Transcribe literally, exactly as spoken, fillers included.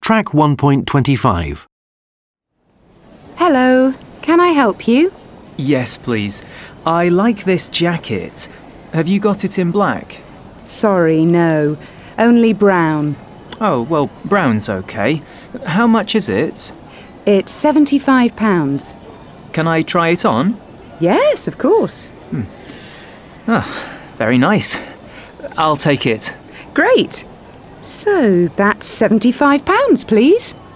Track one point two five. Hello, can I help you? Yes, please. I like this jacket. Have you got it in black? Sorry, no. Only brown. Oh, well, brown's okay. How much is it? It's seventy-five pounds. Can I try it on? Yes, of course. Ah, very nice. I'll take it. Great. So that's seventy-five pounds, please.